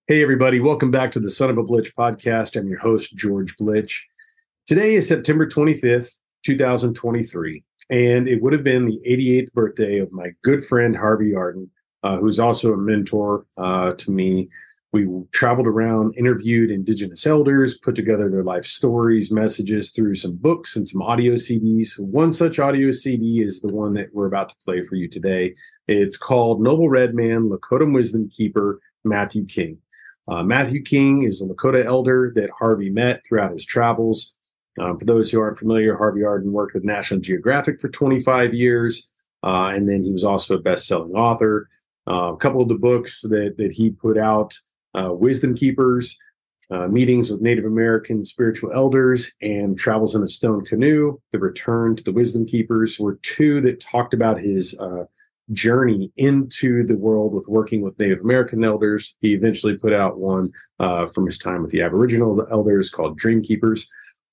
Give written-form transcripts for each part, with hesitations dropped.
Hey, everybody. Welcome back to the Son of a Blitch podcast. I'm your host, George Blitch. Today is September 25th, 2023, and it would have been the 88th birthday of my good friend, Harvey Arden, who's also a mentor to me. We traveled around, interviewed Indigenous elders, put together their life stories, messages through some books and some audio CDs. One such audio CD is the one that we're about to play for you today. It's called Noble Red Man, Lakota Wisdom Keeper, Matthew King. Matthew King is a Lakota elder that Harvey met throughout his travels. For those who aren't familiar, Harvey Arden worked with National Geographic for 25 years, and then he was also a best-selling author. A couple of the books that he put out, Wisdom Keepers, Meetings with Native American Spiritual Elders, and Travels in a Stone Canoe, The Return to the Wisdom Keepers, were two that talked about his journey into the world with working with Native American elders. He eventually put out one from his time with the Aboriginal elders called Dream Keepers.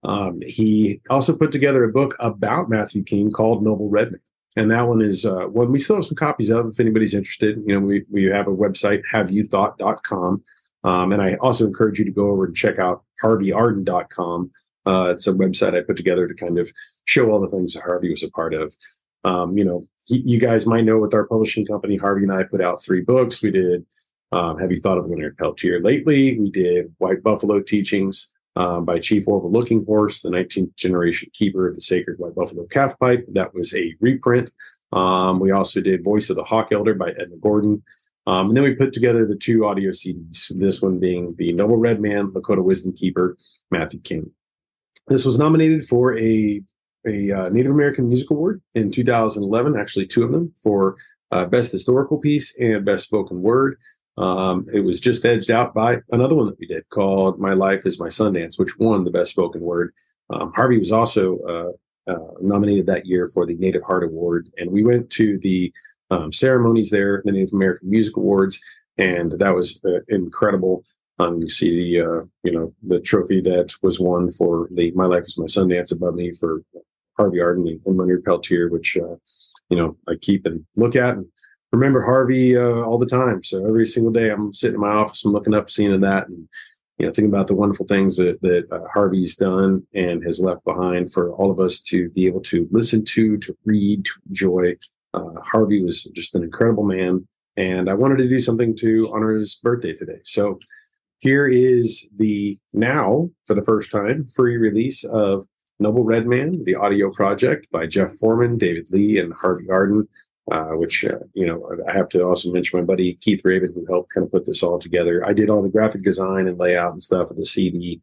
He also put together a book about Matthew King called Noble Red Man. And that one is one we still have some copies of if anybody's interested. You know, we have a website, haveyouthought.com. And I also encourage you to go over and check out harveyarden.com. It's a website I put together to kind of show all the things that Harvey was a part of. You guys might know with our publishing company, Harvey and I put out 3 books. We did Have You Thought of Leonard Peltier Lately? We did White Buffalo Teachings by Chief Orville Looking Horse, the 19th generation keeper of the sacred White Buffalo calf pipe. That was a reprint. We also did Voice of the Hawk Elder by Edna Gordon. And then we put together the 2 audio CDs, this one being the Noble Red Man, Lakota Wisdom Keeper, Matthew King. This was nominated for a Native American Music Award in 2011, actually 2 of them, for Best Historical Piece and Best Spoken Word. It was just edged out by another one that we did called My Life is My Sundance, which won the Best Spoken Word. Harvey was also nominated that year for the Native Heart Award, and we went to the ceremonies there, the Native American Music Awards, and that was incredible. You see the trophy that was won for the My Life is My Sundance above me for Harvey Arden and Leonard Peltier, which, I keep and look at and remember Harvey all the time. So every single day I'm sitting in my office, I'm looking up, seeing that, and, thinking about the wonderful things that Harvey's done and has left behind for all of us to be able to listen to read, to enjoy. Harvey was just an incredible man, and I wanted to do something to honor his birthday today. So here is the now, for the first time, free release of Noble Red Man, the audio project by Jeff Foreman, David Lee, and Harvey Arden, which, I have to also mention my buddy Keith Raven, who helped kind of put this all together. I did all the graphic design and layout and stuff of the CD.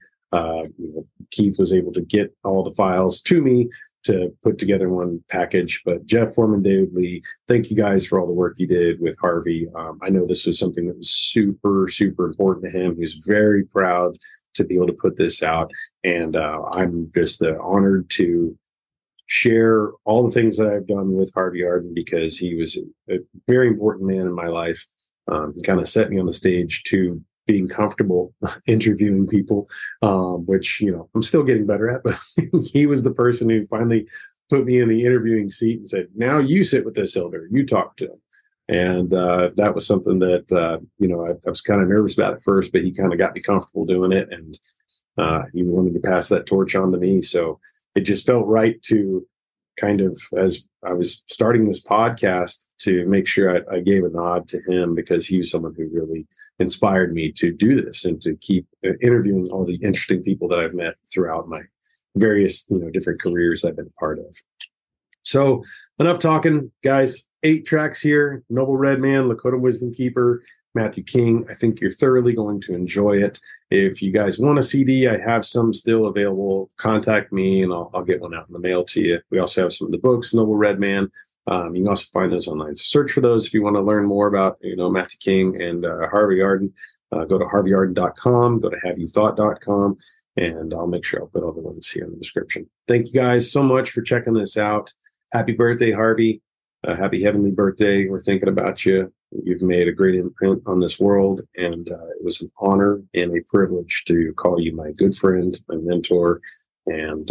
Keith was able to get all the files to me to put together one package. But Jeff Foreman, David Lee, thank you guys for all the work you did with Harvey. I know this was something that was super, super important to him. He was very proud to be able to put this out. And I'm just honored to share all the things that I've done with Harvey Arden, because he was a very important man in my life. He kind of set me on the stage to being comfortable interviewing people, which, I'm still getting better at, but he was the person who finally put me in the interviewing seat and said, now you sit with this elder, you talk to him. And that was something that, I was kind of nervous about at first, but he kind of got me comfortable doing it. And he wanted to pass that torch on to me. So it just felt right to kind of, as I was starting this podcast, to make sure I gave a nod to him, because he was someone who really inspired me to do this and to keep interviewing all the interesting people that I've met throughout my various, different careers I've been a part of. So enough talking, guys. 8 tracks here: Noble Red Man, Lakota Wisdom Keeper, Matthew King. I think you're thoroughly going to enjoy it. If you guys want a CD, I have some still available. Contact me and I'll get one out in the mail to you. We also have some of the books, Noble Red Man. You can also find those online. So search for those if you want to learn more about, Matthew King and Harvey Arden. Go to harveyarden.com, go to haveyouthought.com, and I'll make sure I'll put all the links here in the description. Thank you guys so much for checking this out. Happy birthday, Harvey. Happy heavenly birthday. We're thinking about you. You've made a great imprint on this world, and it was an honor and a privilege to call you my good friend, my mentor, and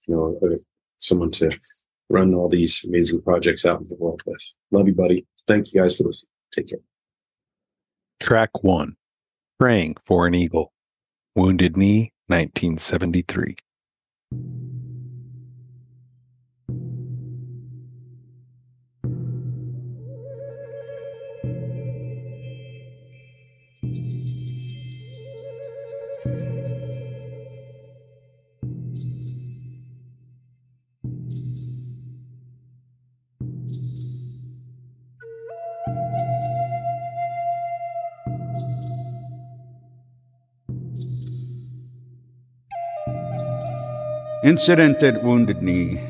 someone to run all these amazing projects out in the world with. Love you, buddy. Thank you guys for listening. Take care. Track 1, Praying for an Eagle. Wounded Knee, 1973. Incident at Wounded Knee.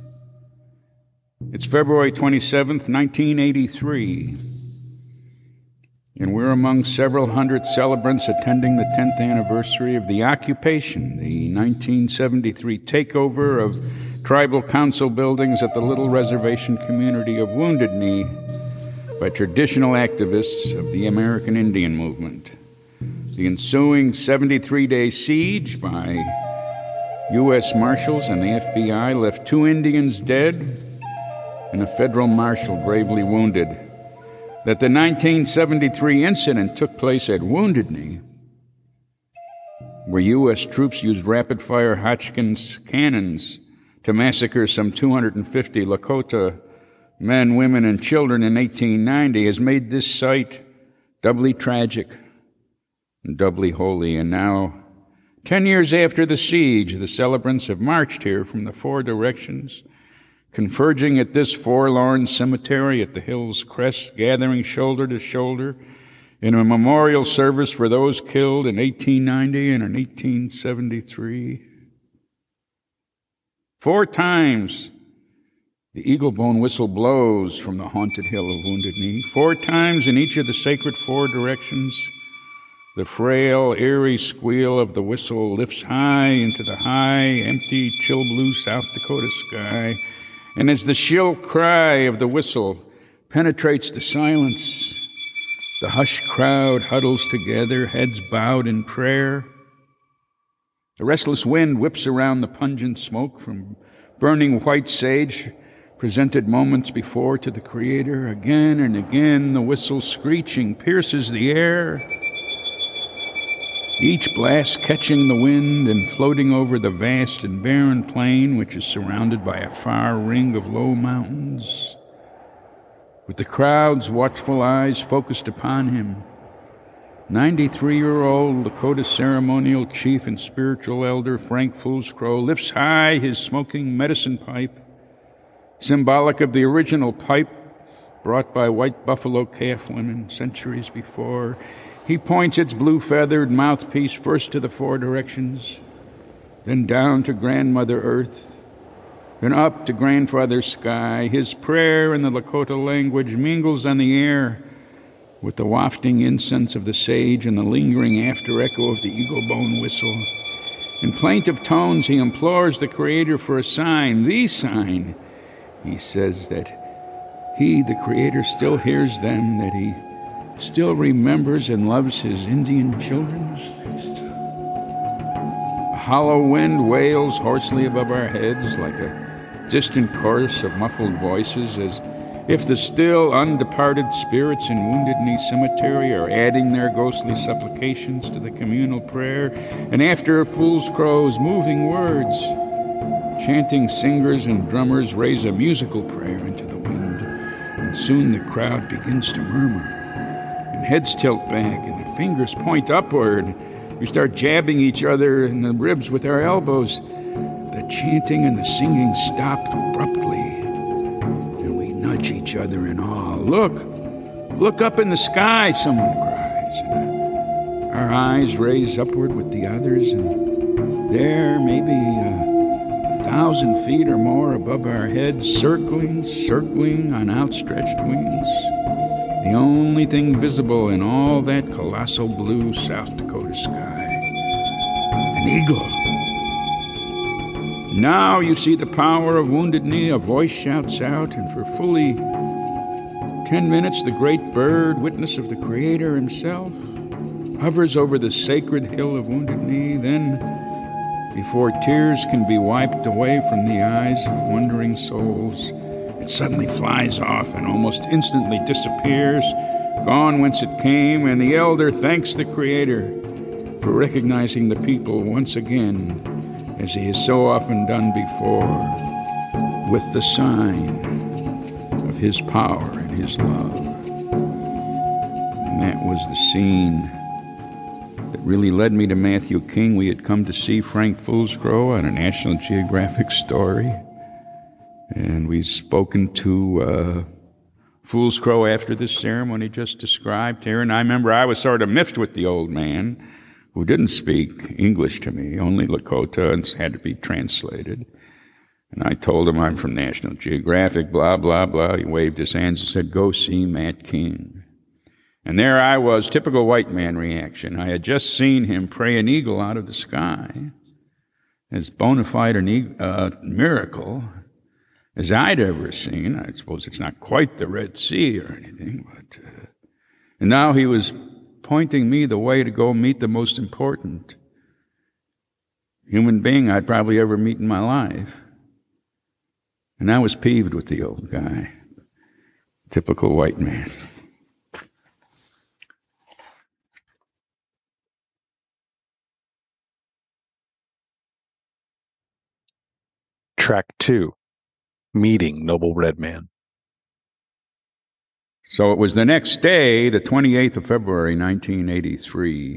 It's February 27th, 1983, and we're among several hundred celebrants attending the 10th anniversary of the occupation, the 1973 takeover of tribal council buildings at the little reservation community of Wounded Knee by traditional activists of the American Indian movement. The ensuing 73-day siege by U.S. Marshals and the FBI left 2 Indians dead and a federal marshal gravely wounded. That the 1973 incident took place at Wounded Knee, where U.S. troops used rapid-fire Hotchkiss cannons to massacre some 250 Lakota men, women, and children in 1890, has made this site doubly tragic and doubly holy. And now, 10 years after the siege, the celebrants have marched here from the 4 directions, converging at this forlorn cemetery at the hill's crest, gathering shoulder to shoulder in a memorial service for those killed in 1890 and in 1873. 4 times the eagle bone whistle blows from the haunted hill of Wounded Knee. 4 times in each of the sacred 4 directions, the frail, eerie squeal of the whistle lifts high into the high, empty, chill blue South Dakota sky. And as the shrill cry of the whistle penetrates the silence, the hushed crowd huddles together, heads bowed in prayer. The restless wind whips around the pungent smoke from burning white sage presented moments before to the Creator. Again and again, the whistle screeching pierces the air, each blast catching the wind and floating over the vast and barren plain which is surrounded by a far ring of low mountains. With the crowd's watchful eyes focused upon him, 93-year-old Lakota ceremonial chief and spiritual elder Frank Foolscrow lifts high his smoking medicine pipe, symbolic of the original pipe brought by white buffalo calf women centuries before. He points its blue-feathered mouthpiece first to the 4 directions, then down to Grandmother Earth, then up to Grandfather Sky. His prayer in the Lakota language mingles on the air with the wafting incense of the sage and the lingering after-echo of the eagle-bone whistle. In plaintive tones, he implores the Creator for a sign, the sign. He says that he, the Creator, still hears them, that he still remembers and loves his Indian children. A hollow wind wails hoarsely above our heads like a distant chorus of muffled voices, as if the still undeparted spirits in Wounded Knee Cemetery are adding their ghostly supplications to the communal prayer. And after Foolscrow's moving words, chanting singers and drummers raise a musical prayer into the wind, and soon the crowd begins to murmur. Heads tilt back and the fingers point upward. We start jabbing each other in the ribs with our elbows. The chanting and the singing stop abruptly, and we nudge each other in awe. Look up in the sky, someone cries. And our eyes raise upward with the others, and there, maybe 1,000 feet or more above our heads, circling on outstretched wings, the only thing visible in all that colossal blue South Dakota sky, an eagle. Now you see the power of Wounded Knee. A voice shouts out, and for fully 10 minutes, the great bird, witness of the Creator himself, hovers over the sacred hill of Wounded Knee. Then, before tears can be wiped away from the eyes of wondering souls, it suddenly flies off and almost instantly disappears, gone whence it came, and the elder thanks the Creator for recognizing the people once again, as he has so often done before, with the sign of his power and his love. And that was the scene that really led me to Matthew King. We had come to see Frank Foolscrow on a National Geographic story, and we'd spoken to Foolscrow after this ceremony just described here, and I remember I was sort of miffed with the old man, who didn't speak English to me, only Lakota, and had to be translated. And I told him I'm from National Geographic, blah, blah, blah. He waved his hands and said, "Go see Matt King." And there I was, typical white man reaction. I had just seen him pray an eagle out of the sky, as bona fide a miracle as I'd ever seen. I suppose it's not quite the Red Sea or anything, but... and now he was pointing me the way to go meet the most important human being I'd probably ever meet in my life. And I was peeved with the old guy. Typical white man. Track 2. Meeting Noble Red Man. So it was the next day, the 28th of February, 1983,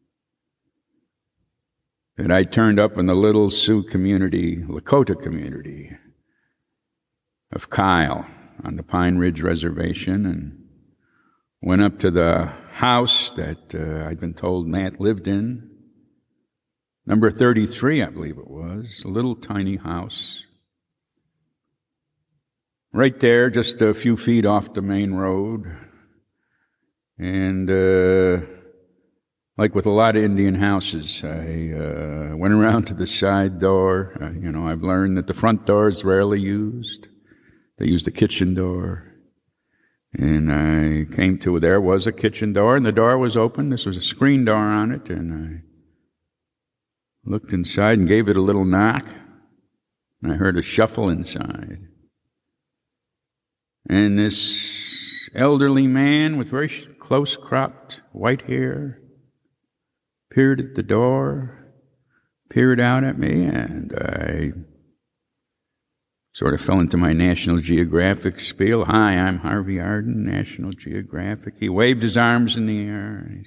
that I turned up in the Little Sioux community, Lakota community of Kyle on the Pine Ridge Reservation, and went up to the house that I'd been told Matt lived in. Number 33, I believe it was, a little tiny house. Right there, just a few feet off the main road. And like with a lot of Indian houses, I went around to the side door. I've learned that the front door is rarely used. They use the kitchen door. And I came to, there was a kitchen door, and the door was open. This was a screen door on it, and I looked inside and gave it a little knock, and I heard a shuffle inside. And this elderly man with very close-cropped white hair peered at the door, peered out at me, and I sort of fell into my National Geographic spiel. "Hi, I'm Harvey Arden, National Geographic." He waved his arms in the air, and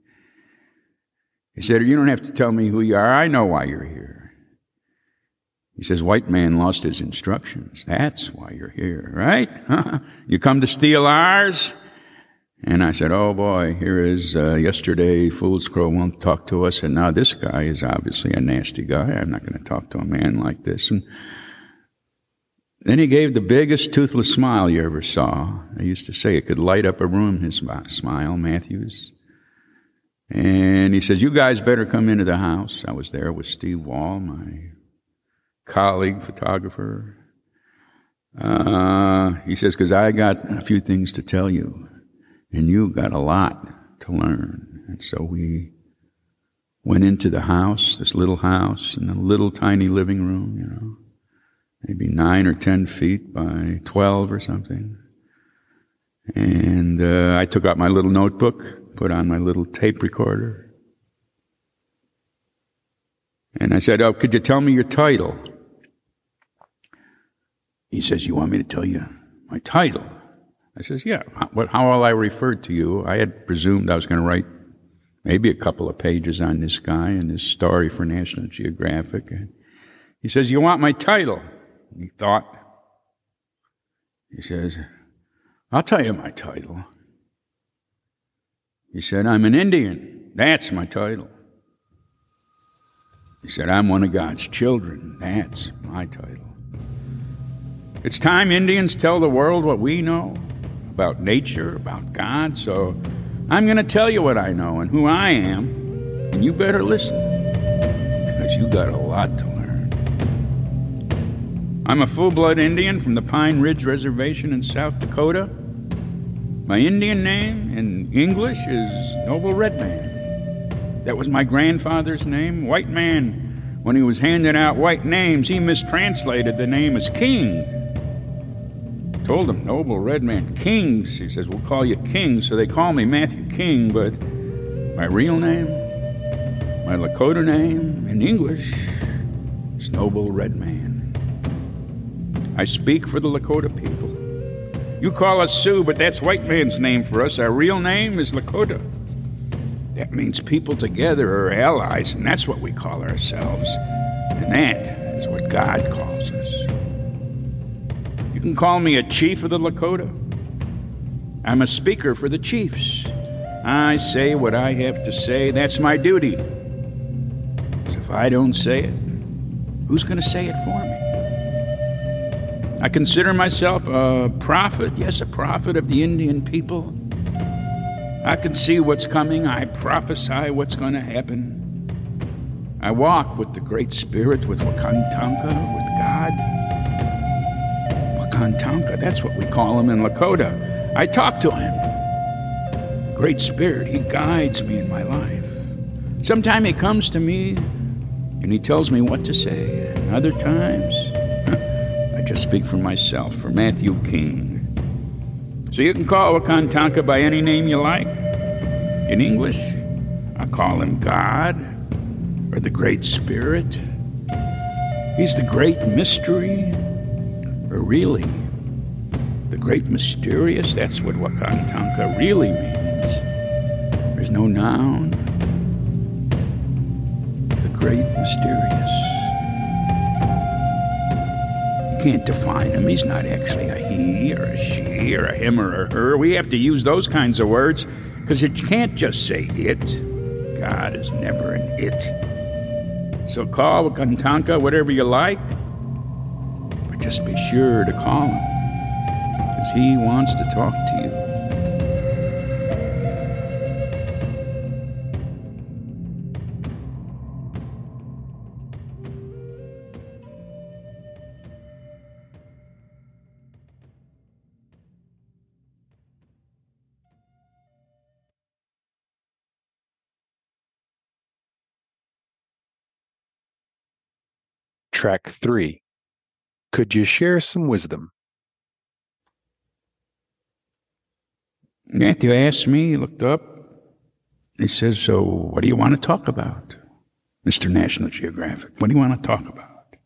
he said, "You don't have to tell me who you are. I know why you're here." He says, "White man lost his instructions. That's why you're here, right? You come to steal ours?" And I said, "Oh boy, here is yesterday Foolscrow won't talk to us, and now this guy is obviously a nasty guy. I'm not going to talk to a man like this." And then he gave the biggest toothless smile you ever saw. I used to say it could light up a room, his smile, Matthews. And he says, "You guys better come into the house." I was there with Steve Wall, my colleague, photographer. He says, "Because I got a few things to tell you, and you got a lot to learn." And so we went into the house, this little house, in a little tiny living room, maybe 9 or 10 feet by 12 or something. And I took out my little notebook, put on my little tape recorder, and I said, "Oh, could you tell me your title?" He says, "You want me to tell you my title?" I says, "Yeah. How will I refer to you?" I had presumed I was going to write maybe a couple of pages on this guy and his story for National Geographic. And he says, "You want my title?" He thought. He says, "I'll tell you my title." He said, "I'm an Indian. That's my title." He said, "I'm one of God's children. That's my title." It's time Indians tell the world what we know about nature, about God, so I'm going to tell you what I know and who I am, and you better listen, because you got a lot to learn. I'm a full-blood Indian from the Pine Ridge Reservation in South Dakota. My Indian name in English is Noble Red Man. That was my grandfather's name. White man, when he was handing out white names, he mistranslated the name as King. told him, Noble Red Man, Kings. He says, we'll call you King. So they call me Matthew King, but my real name, my Lakota name in English, is Noble Red Man. I speak for the Lakota people. You call us Sioux, but that's white man's name for us. Our real name is Lakota. That means people together are allies, and that's what we call ourselves. And that is what God calls us. You can call me a chief of the Lakota. I'm a speaker for the chiefs. I say what I have to say. That's my duty. So if I don't say it, who's going to say it for me? I consider myself a prophet, yes, a prophet of the Indian people. I can see what's coming. I prophesy what's going to happen. I walk with the Great Spirit, with Wakantanka, with God. Wakantanka, that's what we call him in Lakota. I talk to him. The Great Spirit, he guides me in my life. Sometimes he comes to me and he tells me what to say. And other times, I just speak for myself, for Matthew King. So you can call Wakantanka by any name you like. In English, I call him God or the Great Spirit. He's the great mystery, or really, the great mysterious. That's what Wakantanka really means. There's no noun. The great mysterious. You can't define him. He's not actually a he or a she or a him or a her. We have to use those kinds of words because you can't just say it. God is never an it. So call Wakantanka whatever you like, but just be sure to call him because he wants to talk to you. Track 3. Could you share some wisdom? Matthew asked me, he looked up, he says, so what do you want to talk about, Mr. National Geographic? What do you want to talk about?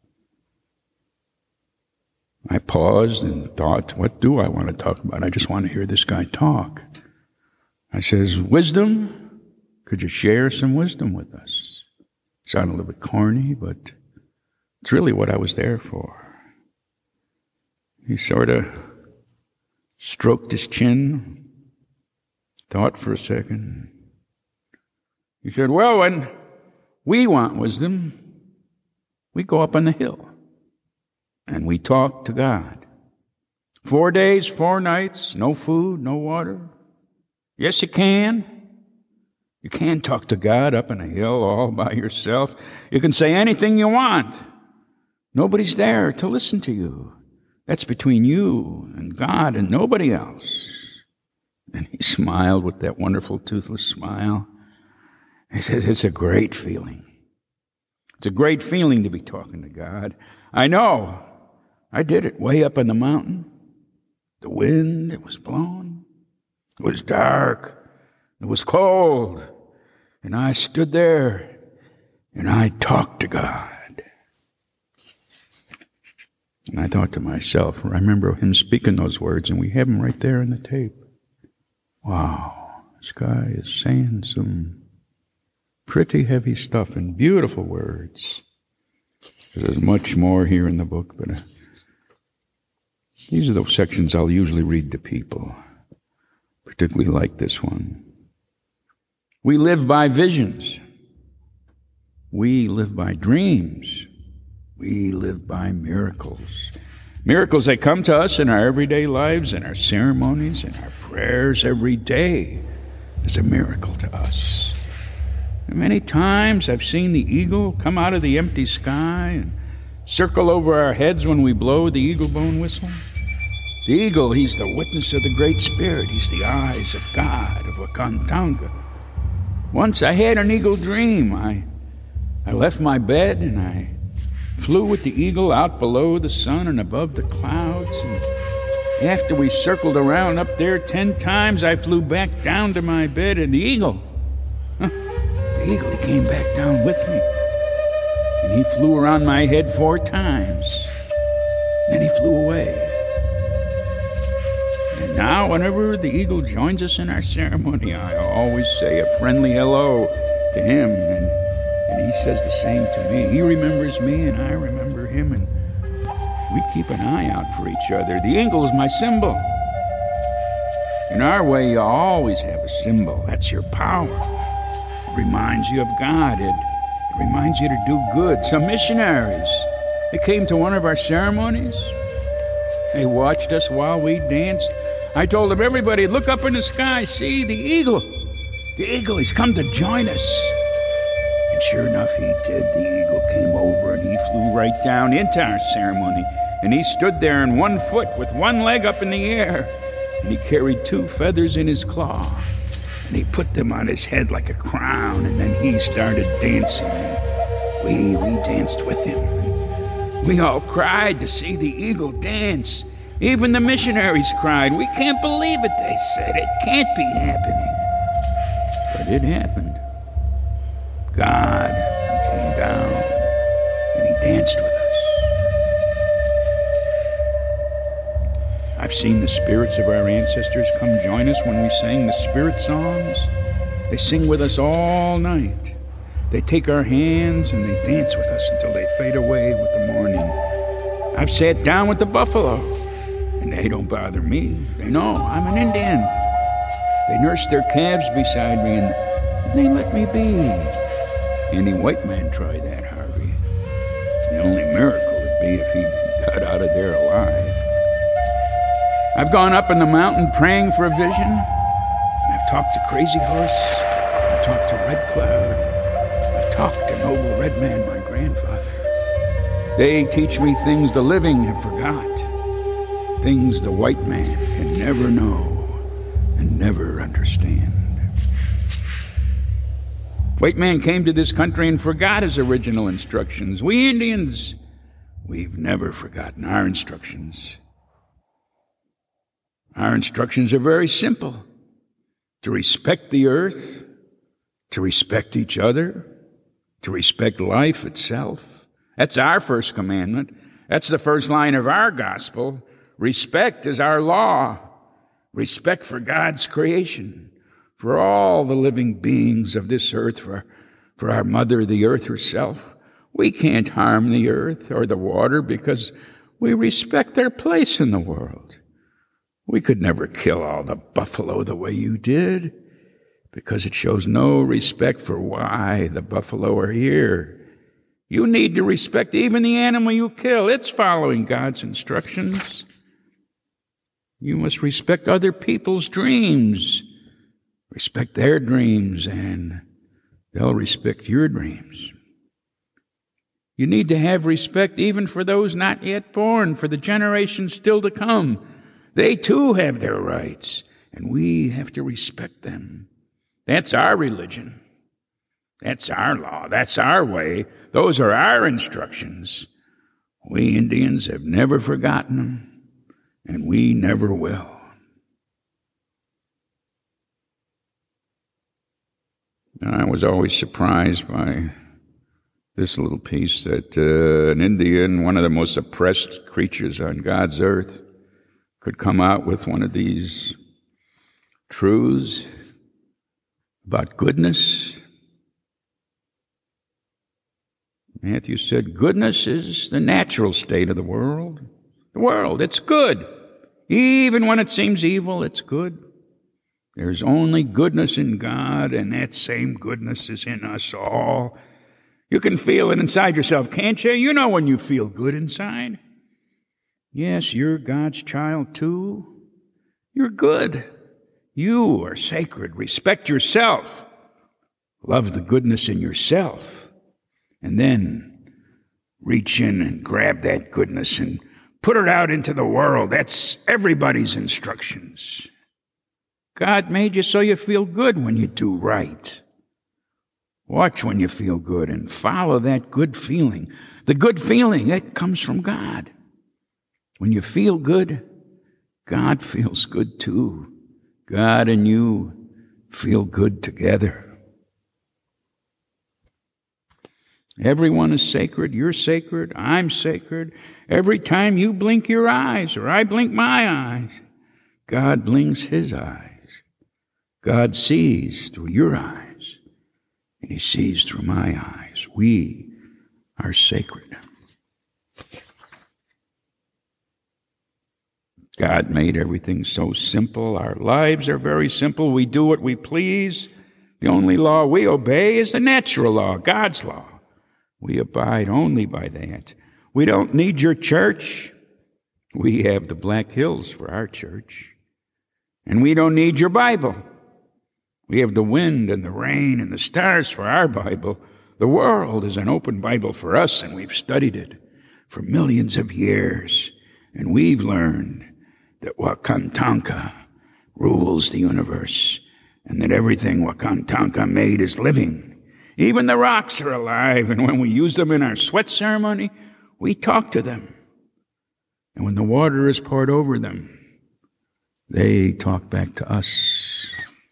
I paused and thought, what do I want to talk about? I just want to hear this guy talk. I says, wisdom? Could you share some wisdom with us? Sounded a little bit corny, but it's really what I was there for. He sort of stroked his chin, thought for a second. He said, well, when we want wisdom, we go up on the hill and we talk to God. 4 days, 4 nights, no food, no water. Yes, you can. You can talk to God up on a hill all by yourself. You can say anything you want. Nobody's there to listen to you. That's between you and God and nobody else. And he smiled with that wonderful toothless smile. He says, it's a great feeling. It's a great feeling to be talking to God. I know. I did it way up on the mountain. The wind, it was blowing. It was dark. It was cold. And I stood there and I talked to God. And I thought to myself, I remember him speaking those words, and we have them right there in the tape. Wow, this guy is saying some pretty heavy stuff in beautiful words. There's much more here in the book, but these are those sections I'll usually read to people, particularly like this one. We live by visions. We live by dreams. We live by miracles. Miracles that come to us in our everyday lives, in our ceremonies, in our prayers every day is a miracle to us. And many times I've seen the eagle come out of the empty sky and circle over our heads when we blow the eagle bone whistle. The eagle, he's the witness of the Great Spirit. He's the eyes of God, of Wakantanka. Once I had an eagle dream. I left my bed and I flew with the eagle out below the sun and above the clouds. And After we circled around up there 10 times, I flew back down to my bed, and the eagle, he came back down with me. And he flew around my head 4 times. Then he flew away. And now, whenever the eagle joins us in our ceremony, I always say a friendly hello to him, and he says the same to me. He remembers me, and I remember him, and we keep an eye out for each other. The eagle is my symbol. In our way, you always have a symbol. That's your power. It reminds you of God. It reminds you to do good. Some missionaries, they came to one of our ceremonies. They watched us while we danced. I told them, everybody, look up in the sky. See, the eagle. The eagle, he's come to join us. And sure enough, he did. The eagle came over and he flew right down into our ceremony. And he stood there on 1 foot with 1 leg up in the air. And he carried 2 feathers in his claw. And he put them on his head like a crown. And then he started dancing. And we danced with him. And we all cried to see the eagle dance. Even the missionaries cried. We can't believe it, they said. It can't be happening. But it happened. God came down and he danced with us. I've seen the spirits of our ancestors come join us when we sang the spirit songs. They sing with us all night. They take our hands and they dance with us until they fade away with the morning. I've sat down with the buffalo, and they don't bother me. They know I'm an Indian. They nurse their calves beside me, and they let me be. Any white man tried that, Harvey. The only miracle would be if he got out of there alive. I've gone up in the mountain praying for a vision. And I've talked to Crazy Horse. I've talked to Red Cloud. I've talked to Noble Red Man, my grandfather. They teach me things the living have forgot. Things the white man can never know and never understand. White man came to this country and forgot his original instructions. We Indians, we've never forgotten our instructions. Our instructions are very simple. To respect the earth, to respect each other, to respect life itself. That's our first commandment. That's the first line of our gospel. Respect is our law. Respect for God's creation, for all the living beings of this earth, for our mother, the earth herself. We can't harm the earth or the water because we respect their place in the world. We could never kill all the buffalo the way you did because it shows no respect for why the buffalo are here. You need to respect even the animal you kill. It's following God's instructions. You must respect other people's dreams. Respect their dreams, and they'll respect your dreams. You need to have respect even for those not yet born, for the generations still to come. They too have their rights, and we have to respect them. That's our religion. That's our law. That's our way. Those are our instructions. We Indians have never forgotten them, and we never will. I was always surprised by this little piece that an Indian, one of the most oppressed creatures on God's earth, could come out with one of these truths about goodness. Matthew said, goodness is the natural state of the world. The world, it's good. Even when it seems evil, it's good. There's only goodness in God, and that same goodness is in us all. You can feel it inside yourself, can't you? You know when you feel good inside. Yes, you're God's child too. You're good. You are sacred. Respect yourself. Love the goodness in yourself. And then reach in and grab that goodness and put it out into the world. That's everybody's instructions. God made you so you feel good when you do right. Watch when you feel good and follow that good feeling. The good feeling, that comes from God. When you feel good, God feels good too. God and you feel good together. Everyone is sacred. You're sacred. I'm sacred. Every time you blink your eyes or I blink my eyes, God blinks his eyes. God sees through your eyes, and he sees through my eyes. We are sacred. God made everything so simple. Our lives are very simple. We do what we please. The only law we obey is the natural law, God's law. We abide only by that. We don't need your church. We have the Black Hills for our church. And we don't need your Bible. We have the wind and the rain and the stars for our Bible. The world is an open Bible for us, and we've studied it for millions of years. And we've learned that Wakantanka rules the universe, and that everything Wakantanka made is living. Even the rocks are alive, and when we use them in our sweat ceremony, we talk to them. And when the water is poured over them, they talk back to us.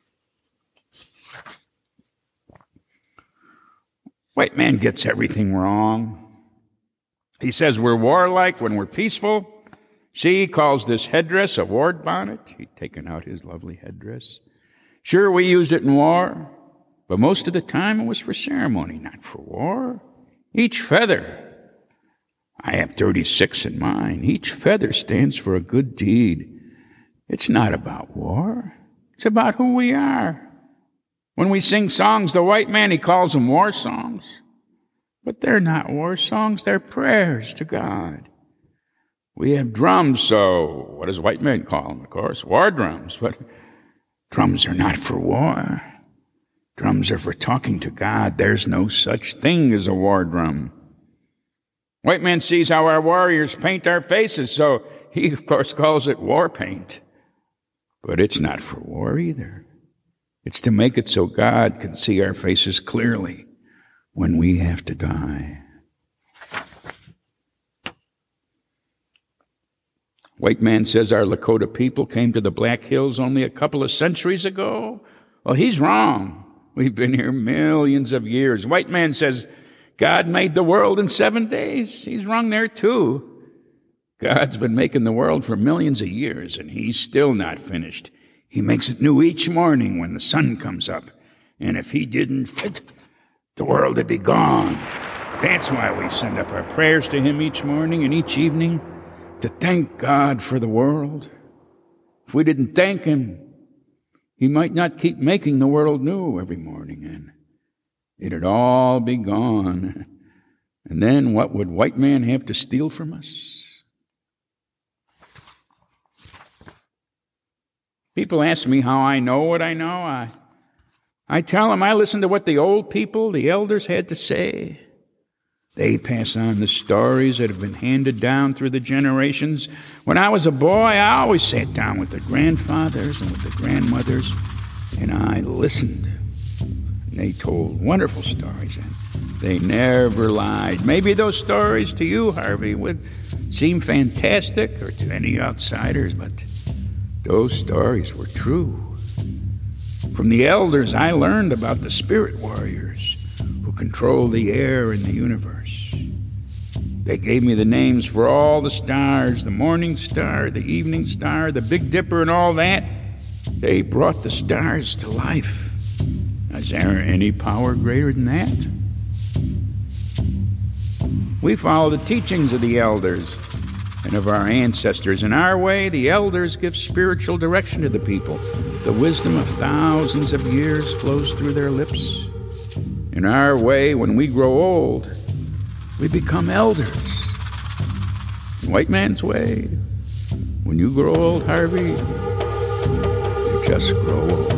White man gets everything wrong. He says we're warlike when we're peaceful. She calls this headdress a ward bonnet. He'd taken out his lovely headdress. Sure, we used it in war, but most of the time it was for ceremony, not for war. Each feather, I have 36 in mine, each feather stands for a good deed. It's not about war. It's about who we are. When we sing songs, the white man, he calls them war songs. But they're not war songs, they're prayers to God. We have drums, so what does white man call them? Of course, war drums. But drums are not for war. Drums are for talking to God. There's no such thing as a war drum. White man sees how our warriors paint our faces, so he, of course, calls it war paint. But it's not for war either. It's to make it so God can see our faces clearly when we have to die. White man says our Lakota people came to the Black Hills only a couple of centuries ago. Well, he's wrong. We've been here millions of years. White man says God made the world in 7 days. He's wrong there too. God's been making the world for millions of years, and he's still not finished. He makes it new each morning when the sun comes up. And if he didn't fit, the world would be gone. That's why we send up our prayers to him each morning and each evening, to thank God for the world. If we didn't thank him, he might not keep making the world new every morning, and it'd all be gone. And then what would white man have to steal from us? People ask me how I know what I know. I tell them I listen to what the old people, the elders, had to say. They pass on the stories that have been handed down through the generations. When I was a boy, I always sat down with the grandfathers and with the grandmothers, and I listened. And they told wonderful stories, and they never lied. Maybe those stories to you, Harvey, would seem fantastic, or to any outsiders, but those stories were true. From the elders, I learned about the spirit warriors who control the air in the universe. They gave me the names for all the stars, the morning star, the evening star, the Big Dipper, and all that. They brought the stars to life. Is there any power greater than that? We follow the teachings of the elders and of our ancestors. In our way, the elders give spiritual direction to the people. The wisdom of thousands of years flows through their lips. In our way, when we grow old, we become elders. In white man's way, when you grow old, Harvey, you just grow old.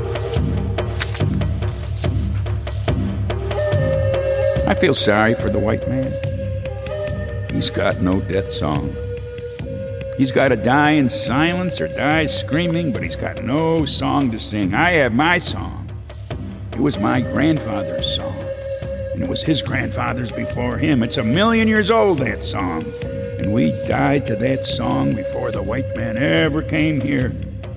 I feel sorry for the white man. He's got no death song. He's got to die in silence or die screaming, but he's got no song to sing. I have my song. It was my grandfather's song, and it was his grandfather's before him. It's 1,000,000 years old, that song, And we died to that song before the white man ever came here.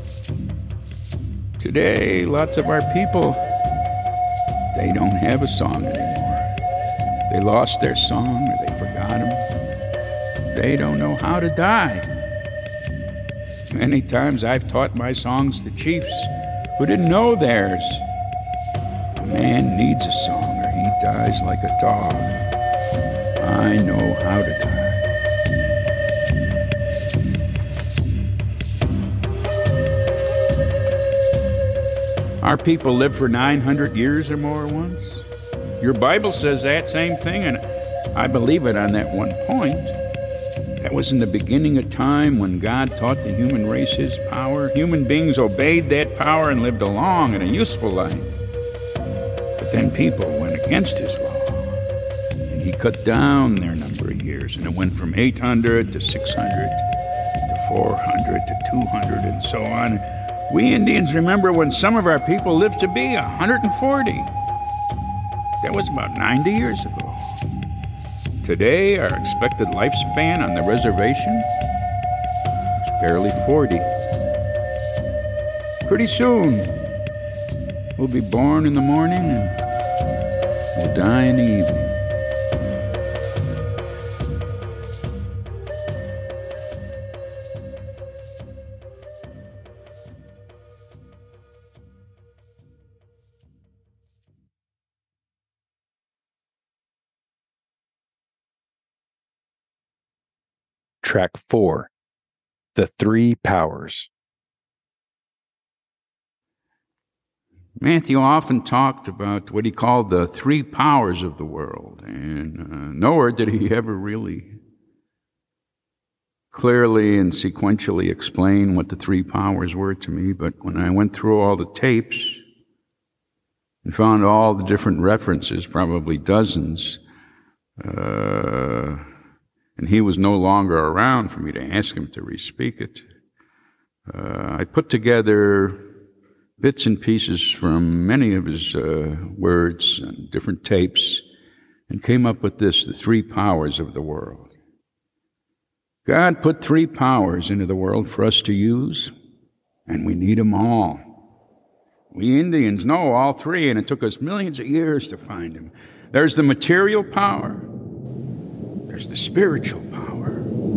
Today, lots of our people, they don't have a song anymore. They lost their song or they forgot him. They don't know how to die. Many times I've taught my songs to chiefs who didn't know theirs. A man needs a song or he dies like a dog. I know how to die. Our people lived for 900 years or more once. Your Bible says that same thing, and I believe it on that one point. That was in the beginning of time when God taught the human race his power. Human beings obeyed that power and lived a long and a useful life. But then people went against his law, and he cut down their number of years, and it went from 800 to 600 to 400 to 200 and so on. We Indians remember when some of our people lived to be 140. That was about 90 years ago. Today, our expected lifespan on the reservation is barely 40. Pretty soon, we'll be born in the morning and we'll die in the evening. Track 4. The Three Powers. Matthew often talked about what he called the three powers of the world, and nowhere did he ever really clearly and sequentially explain what the three powers were to me. But when I went through all the tapes and found all the different references, probably dozens, and he was no longer around for me to ask him to re-speak it, I put together bits and pieces from many of his words on different tapes and came up with this, the three powers of the world. God put three powers into the world for us to use, and we need them all. We Indians know all three, and it took us millions of years to find them. There's the material power, there's the spiritual power,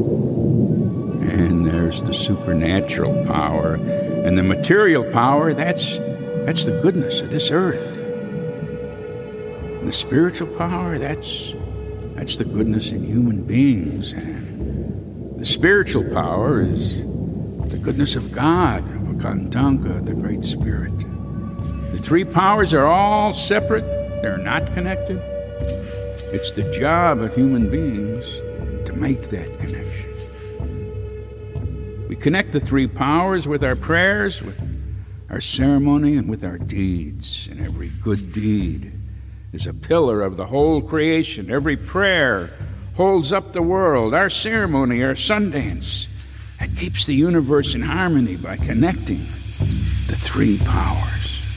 and there's the supernatural power. And the material power, that's the goodness of this earth. And the spiritual power, that's the goodness in human beings. And the spiritual power is the goodness of God, Vakantanka, the Great Spirit. The three powers are all separate. They're not connected. It's the job of human beings to make that connection. We connect the three powers with our prayers, with our ceremony, and with our deeds. And every good deed is a pillar of the whole creation. Every prayer holds up the world. Our ceremony, our Sundance, that keeps the universe in harmony by connecting the three powers.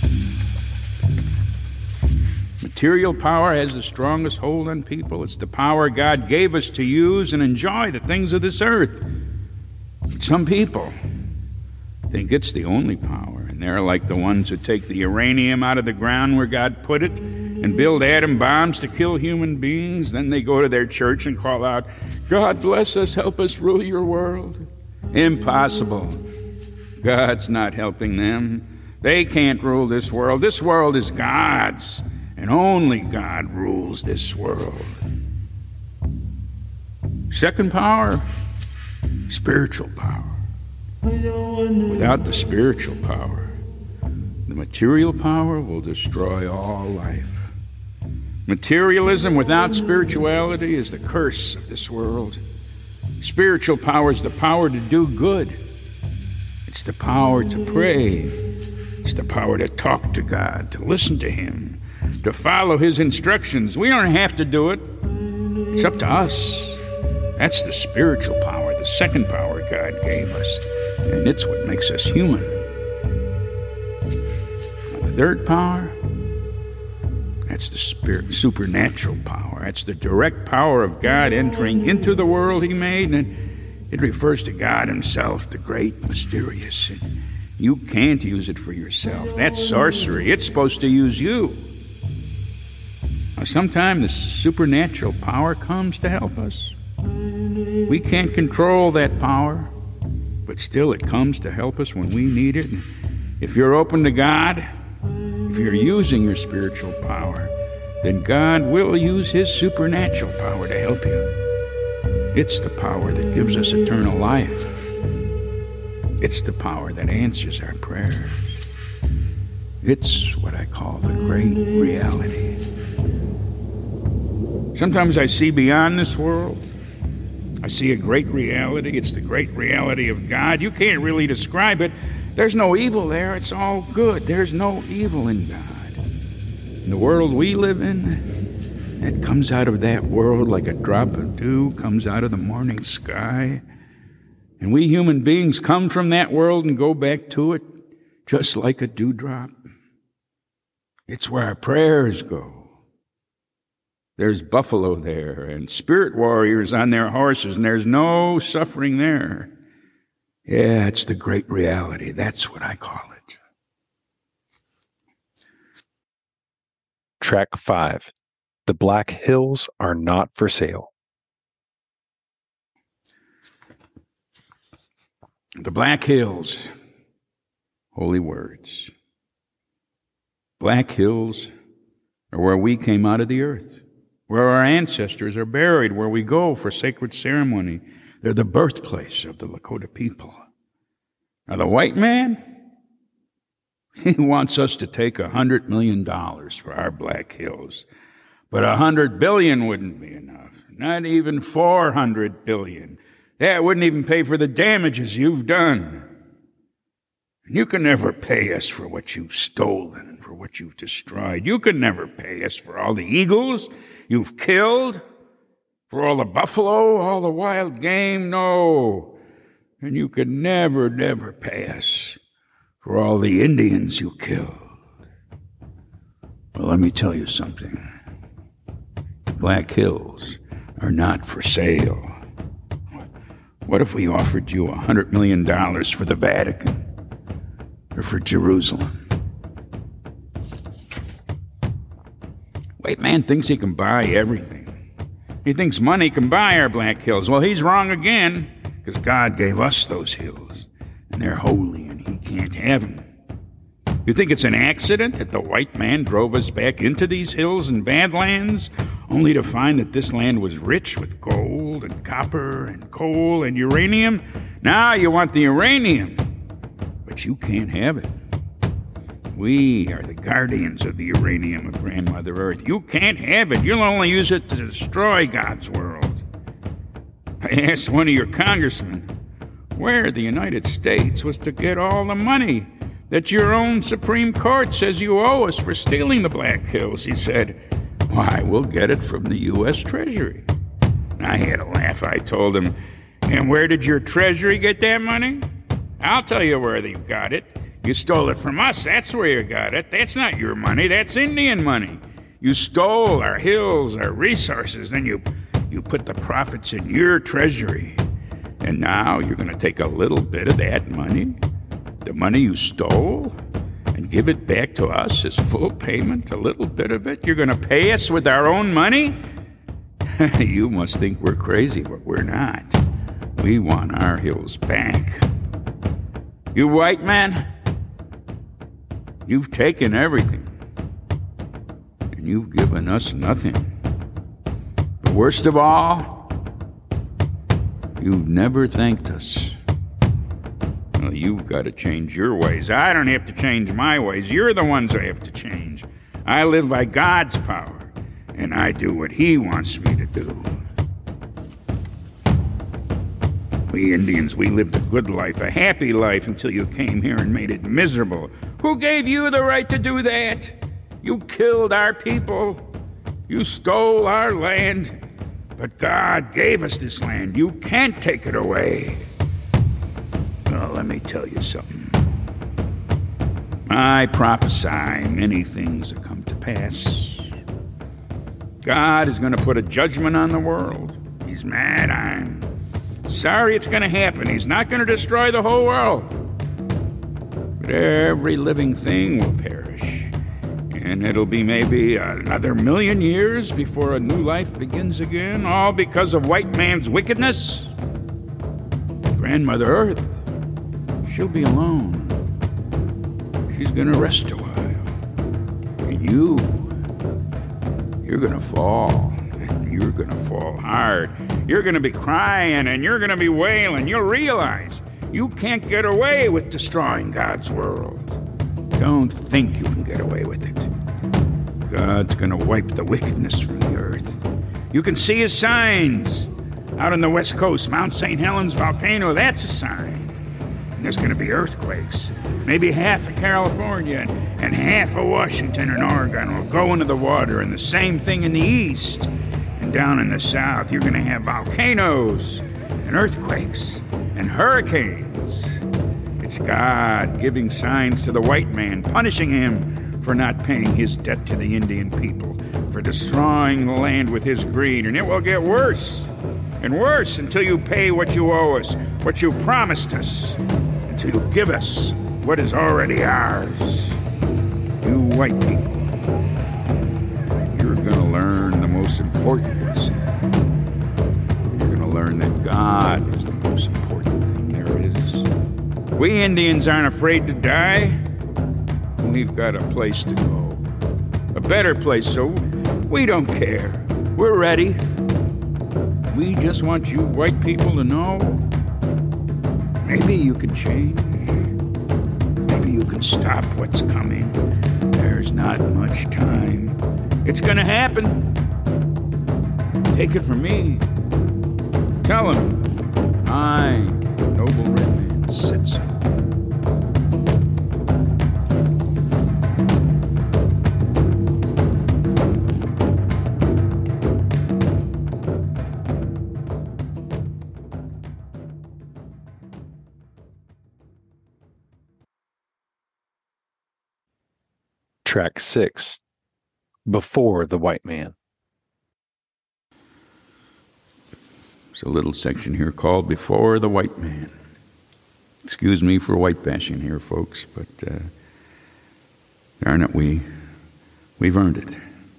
Material power has the strongest hold on people. It's the power God gave us to use and enjoy the things of this earth. But some people think it's the only power, and they're like the ones who take the uranium out of the ground where God put it and build atom bombs to kill human beings. Then they go to their church and call out, "God bless us, help us rule your world." Impossible. God's not helping them. They can't rule this world. This world is God's. And only God rules this world. Second power, spiritual power. Without the spiritual power, the material power will destroy all life. Materialism without spirituality is the curse of this world. Spiritual power is the power to do good. It's the power to pray. It's the power to talk to God, to listen to Him, to follow His instructions. We don't have to do it. It's up to us. That's the spiritual power, the second power God gave us. And it's what makes us human. Now, the third power, That's the supernatural power. That's the direct power of God entering into the world he made, and it refers to God himself, the great, mysterious. And you can't use it for yourself. That's sorcery. It's supposed to use you. Now, sometimes the supernatural power comes to help us. We can't control that power, but still it comes to help us when we need it. And if you're open to God, if you're using your spiritual power, then God will use his supernatural power to help you. It's the power that gives us eternal life. It's the power that answers our prayers. It's what I call the great reality. Sometimes I see beyond this world. I see a great reality. It's the great reality of God. You can't really describe it. There's no evil there. It's all good. There's no evil in God. In the world we live in, it comes out of that world like a drop of dew comes out of the morning sky. And we human beings come from that world and go back to it just like a dewdrop. It's where our prayers go. There's buffalo there and spirit warriors on their horses, and there's no suffering there. Yeah, it's the great reality. That's what I call it. Track 5. The Black Hills Are Not for Sale. The Black Hills, holy words. Black Hills are where we came out of the earth, where our ancestors are buried, where we go for sacred ceremony. They're the birthplace of the Lakota people. Now, the white man, he wants us to take $100 million for our Black Hills. But $100 billion wouldn't be enough. Not even $400 billion. That wouldn't even pay for the damages you've done. You can never pay us for what you've stolen and for what you've destroyed. You can never pay us for all the eagles you've killed, for all the buffalo, all the wild game. No. And you could never pay us for all the Indians you killed. Well, let me tell you something. Black Hills are not for sale. What if we offered you $100 million for the Vatican or for Jerusalem? White man thinks he can buy everything. He thinks money can buy our Black Hills. Well, he's wrong again, because God gave us those hills, and they're holy, and he can't have them. You think it's an accident that the white man drove us back into these hills and badlands, only to find that this land was rich with gold and copper and coal and uranium? Now you want the uranium, but you can't have it. We are the guardians of the uranium of Grandmother Earth. You can't have it. You'll only use it to destroy God's world. I asked one of your congressmen where the United States was to get all the money that your own Supreme Court says you owe us for stealing the Black Hills. He said, why, we'll get it from the U.S. Treasury. I had a laugh. I told him, and where did your Treasury get that money? I'll tell you where they got it. You stole it from us. That's where you got it. That's not your money. That's Indian money. You stole our hills, our resources, then you put the profits in your Treasury. And now you're going to take a little bit of that money, the money you stole, and give it back to us as full payment, a little bit of it? You're going to pay us with our own money? You must think we're crazy, but we're not. We want our hills back. You white man, you've taken everything, and you've given us nothing. But worst of all, you've never thanked us. Well, you've got to change your ways. I don't have to change my ways. You're the ones I have to change. I live by God's power, and I do what He wants me to do. We Indians, we lived a good life, a happy life, until you came here and made it miserable. Who gave you the right to do that? You killed our people. You stole our land. But God gave us this land. You can't take it away. Well, let me tell you something. I prophesy many things that come to pass. God is going to put a judgment on the world. He's mad. I'm sorry it's going to happen. He's not going to destroy the whole world. But every living thing will perish. And it'll be maybe another 1,000,000 years before a new life begins again, all because of white man's wickedness. Grandmother Earth, she'll be alone. She's going to rest a while. And you're going to fall. And you're going to fall hard. You're going to be crying and you're going to be wailing. You'll realize you can't get away with destroying God's world. Don't think you can get away with it. God's going to wipe the wickedness from the earth. You can see his signs. Out on the west coast, Mount St. Helens volcano, that's a sign. And there's going to be earthquakes. Maybe half of California and half of Washington and Oregon will go into the water, and the same thing in the east. And down in the south, you're going to have volcanoes and earthquakes and hurricanes. It's God giving signs to the white man, punishing him for not paying his debt to the Indian people, for destroying the land with his greed. And it will get worse and worse until you pay what you owe us, what you promised us, until you give us what is already ours. You white people, you're going to learn the most important lesson. You're going to learn that God is the most important thing there is. We Indians aren't afraid to die. We've got a place to go. A better place, so we don't care. We're ready. We just want you white people to know maybe you can change. Maybe you can stop what's coming. There's not much time. It's gonna happen. Take it from me. Tell him I, noble red man, said so. Track 6, Before the White Man. There's a little section here called Before the White Man. Excuse me for white bashing here, folks, but darn it, we've earned it.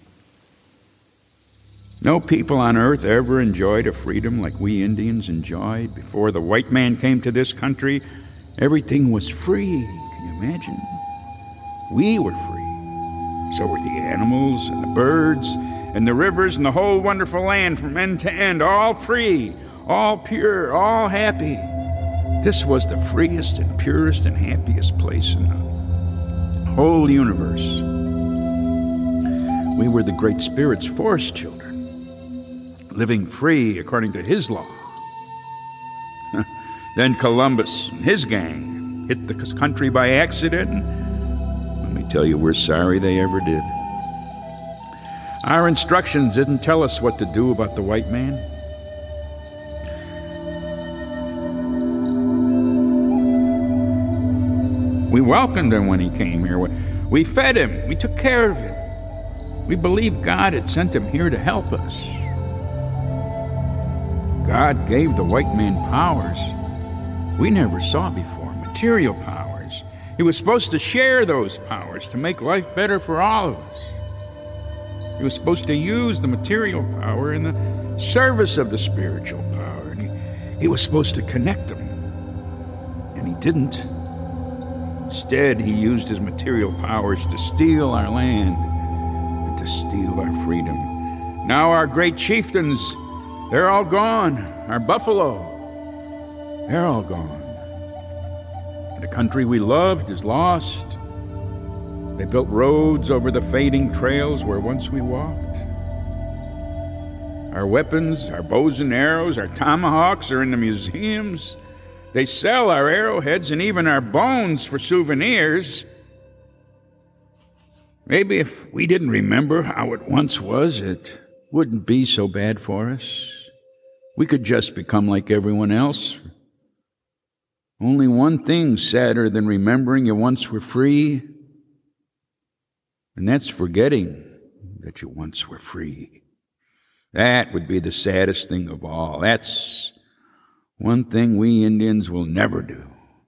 No people on earth ever enjoyed a freedom like we Indians enjoyed. Before the white man came to this country, everything was free. Can you imagine? We were free. So were the animals and the birds and the rivers and the whole wonderful land from end to end, all free, all pure, all happy. This was the freest and purest and happiest place in the whole universe. We were the Great Spirit's forest children, living free according to his law. Then Columbus and his gang hit the country by accident. Let me tell you, we're sorry they ever did. Our instructions didn't tell us what to do about the white man. We welcomed him when he came here. We fed him. We took care of him. We believed God had sent him here to help us. God gave the white man powers we never saw before, material powers. He was supposed to share those powers to make life better for all of us. He was supposed to use the material power in the service of the spiritual power. And he was supposed to connect them. And he didn't. Instead, he used his material powers to steal our land and to steal our freedom. Now our great chieftains, they're all gone. Our buffalo, they're all gone. The country we loved is lost. They built roads over the fading trails where once we walked. Our weapons, our bows and arrows, our tomahawks are in the museums. They sell our arrowheads and even our bones for souvenirs. Maybe if we didn't remember how it once was, it wouldn't be so bad for us. We could just become like everyone else. Only one thing's sadder than remembering you once were free, and that's forgetting that you once were free. That would be the saddest thing of all. That's one thing we Indians will never do.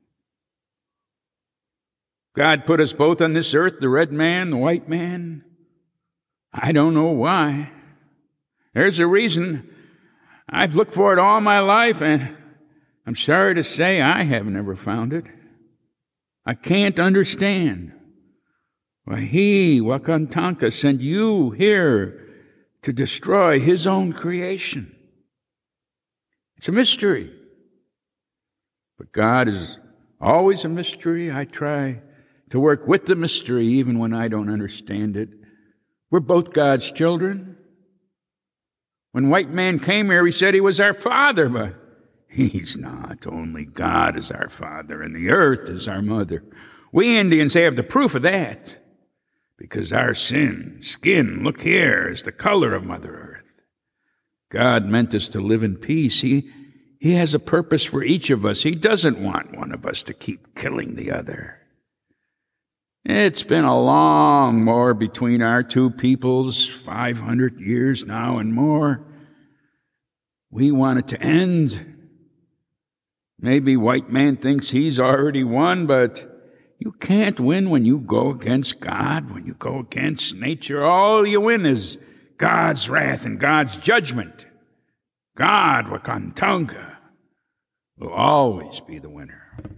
God put us both on this earth, the red man, the white man. I don't know why. There's a reason. I've looked for it all my life, and I'm sorry to say I have never found it. I can't understand why he, Wakantanka, sent you here to destroy his own creation. It's a mystery. But God is always a mystery. I try to work with the mystery even when I don't understand it. We're both God's children. When white man came here, he said he was our father, but he's not. Only God is our father, and the earth is our mother. We Indians have the proof of that, because our skin, look here, is the color of Mother Earth. God meant us to live in peace. He has a purpose for each of us. He doesn't want one of us to keep killing the other. It's been a long war between our two peoples, 500 years now and more. We want it to end. Maybe white man thinks he's already won, but you can't win when you go against God, when you go against nature. All you win is God's wrath and God's judgment. God, Wakantanka, will always be the winner.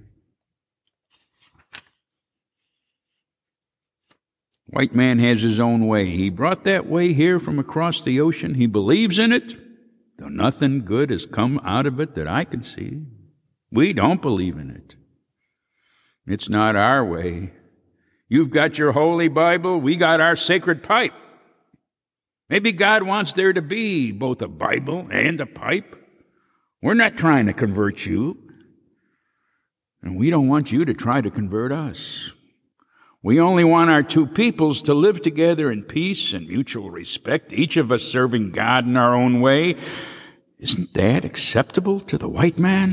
White man has his own way. He brought that way here from across the ocean. He believes in it, though nothing good has come out of it that I can see. We don't believe in it. It's not our way. You've got your holy Bible. We got our sacred pipe. Maybe God wants there to be both a Bible and a pipe. We're not trying to convert you, and we don't want you to try to convert us. We only want our two peoples to live together in peace and mutual respect, each of us serving God in our own way. Isn't that acceptable to the white man?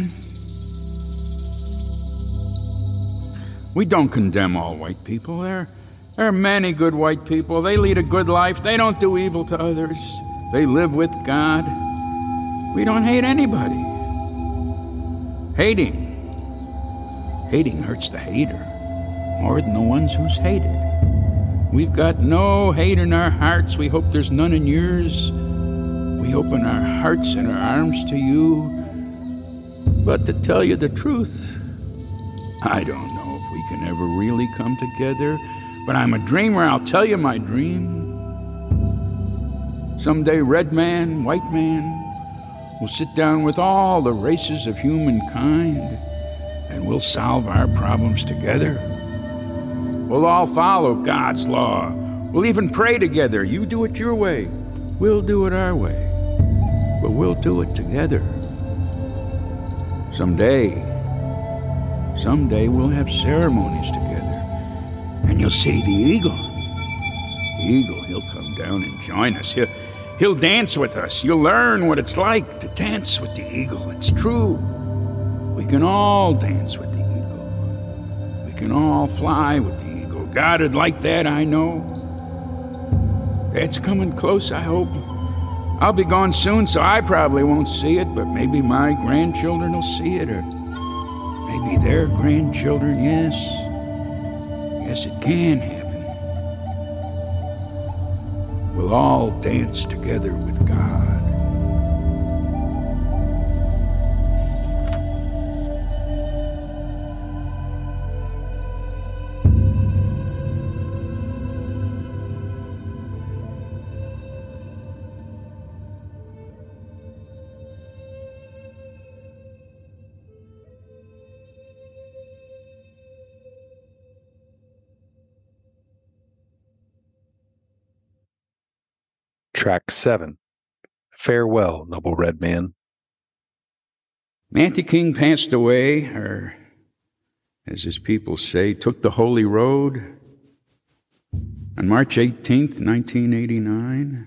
We don't condemn all white people. There are many good white people. They lead a good life. They don't do evil to others. They live with God. We don't hate anybody. Hating hurts the hater more than the ones who's hated. We've got no hate in our hearts. We hope there's none in yours. We open our hearts and our arms to you. But to tell you the truth, I don't know if we can ever really come together. But I'm a dreamer. I'll tell you my dream. Someday, red man, white man, will sit down with all the races of humankind, and we'll solve our problems together. We'll all follow God's law. We'll even pray together. You do it your way. We'll do it our way. But we'll do it together. Someday we'll have ceremonies together. And you'll see the eagle. The eagle, he'll come down and join us. He'll dance with us. You'll learn what it's like to dance with the eagle. It's true. We can all dance with the eagle. We can all fly with the eagle. God would like that, I know. That's coming close, I hope. I'll be gone soon, so I probably won't see it, but maybe my grandchildren will see it, or maybe their grandchildren, yes. Yes, it can happen. We'll all dance together with God. Track 7. Farewell, noble red man. Manti King passed away, or as his people say, took the holy road on March 18th, 1989.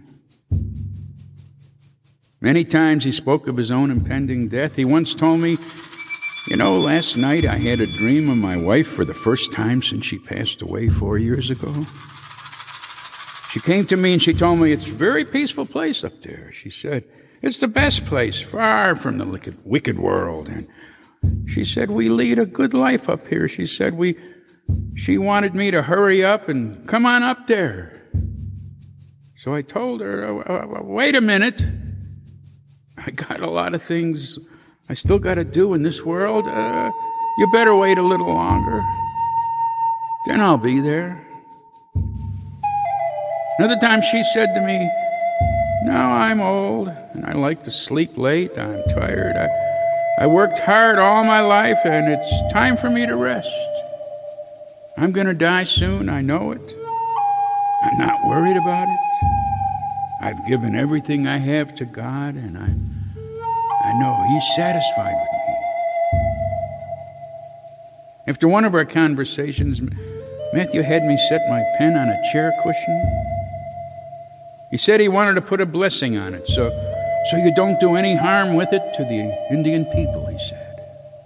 Many times he spoke of his own impending death. He once told me, last night I had a dream of my wife for the first time since she passed away 4 years ago. She came to me and she told me it's a very peaceful place up there. She said, it's the best place, far from the wicked world. And she said, we lead a good life up here. She said, she wanted me to hurry up and come on up there. So I told her, wait a minute. I got a lot of things I still got to do in this world. You better wait a little longer. Then I'll be there. Another time she said to me, now I'm old and I like to sleep late. I'm tired. I worked hard all my life and it's time for me to rest. I'm going to die soon. I know it. I'm not worried about it. I've given everything I have to God and I know He's satisfied with me. After one of our conversations, Matthew had me set my pen on a chair cushion. He said he wanted to put a blessing on it, so you don't do any harm with it to the Indian people, he said.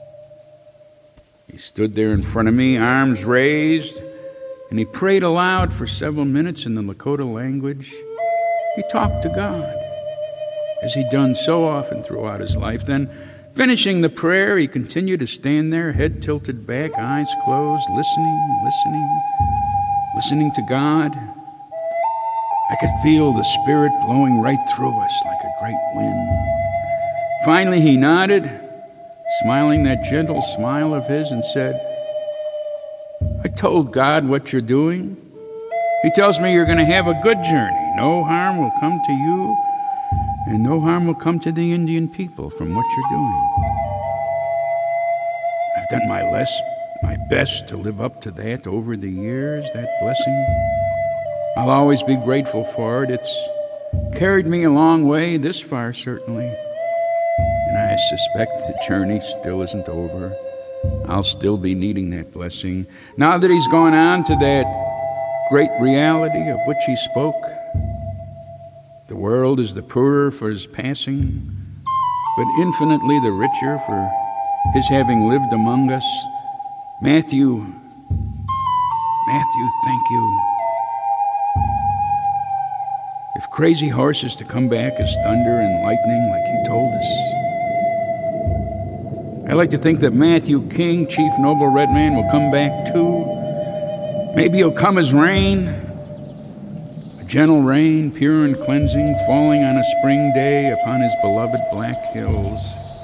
He stood there in front of me, arms raised, and he prayed aloud for several minutes in the Lakota language. He talked to God, as he'd done so often throughout his life. Then, finishing the prayer, he continued to stand there, head tilted back, eyes closed, listening to God. I could feel the Spirit blowing right through us like a great wind. Finally, he nodded, smiling that gentle smile of his, and said, I told God what you're doing. He tells me you're going to have a good journey. No harm will come to you, and no harm will come to the Indian people from what you're doing. I've done my best to live up to that over the years, that blessing. I'll always be grateful for it. It's carried me a long way, this far certainly. And I suspect the journey still isn't over. I'll still be needing that blessing. Now that he's gone on to that great reality of which he spoke, the world is the poorer for his passing, but infinitely the richer for his having lived among us. Matthew, thank you. If Crazy Horse is to come back as thunder and lightning like you told us, I like to think that Matthew King, Chief Noble Red Man, will come back too. Maybe he'll come as rain, a gentle rain, pure and cleansing, falling on a spring day upon his beloved Black Hills.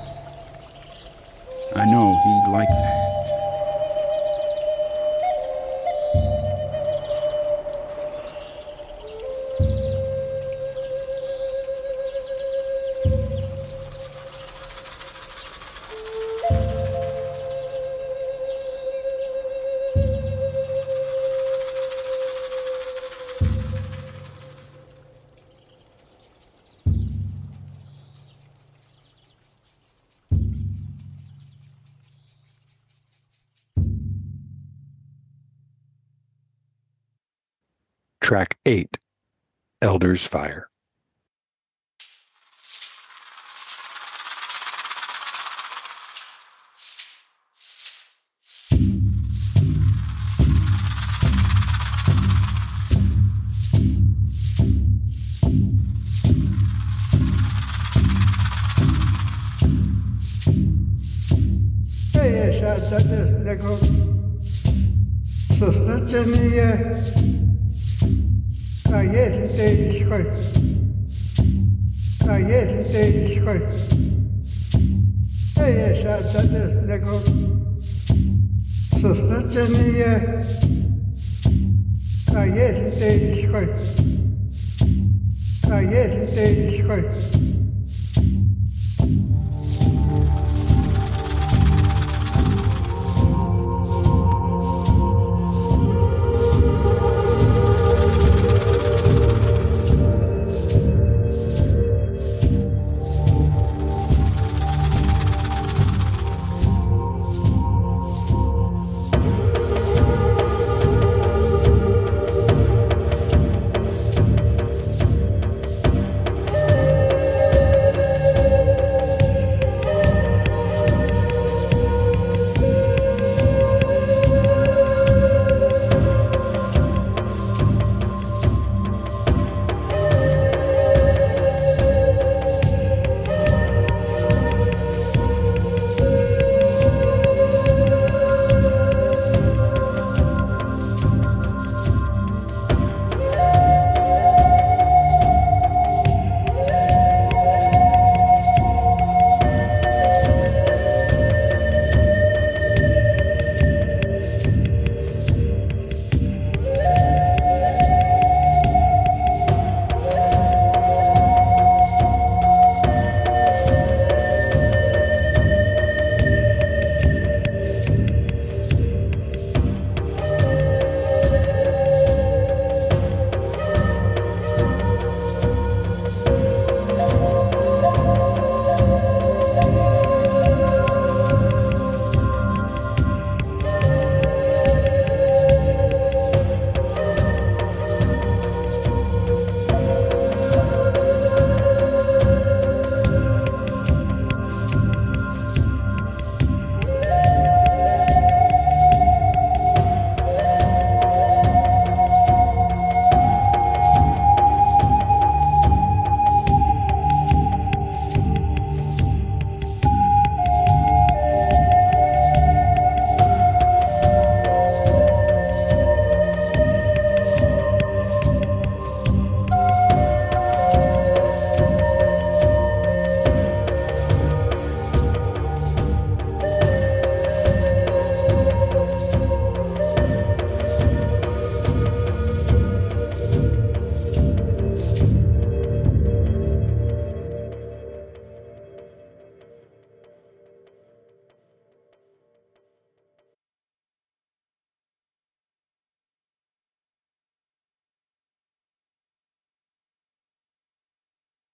I know he'd like that. Track 8, Elder's Fire.